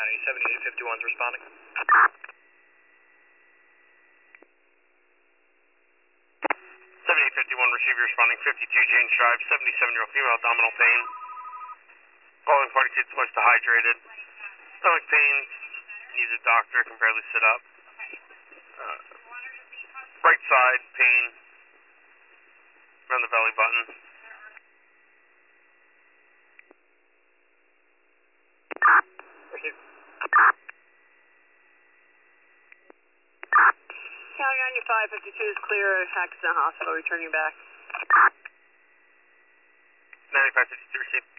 County, 7851 is responding. 7851, receive your responding, 52 James Drive, 77-year-old female, abdominal pain. Calling party kids close to hydrated. Stomach pain, needs a doctor, can barely sit up. Right side, pain, around the belly button. Receive. County 9552 is clear at Hackensack Hospital, returning back. 9552, receive.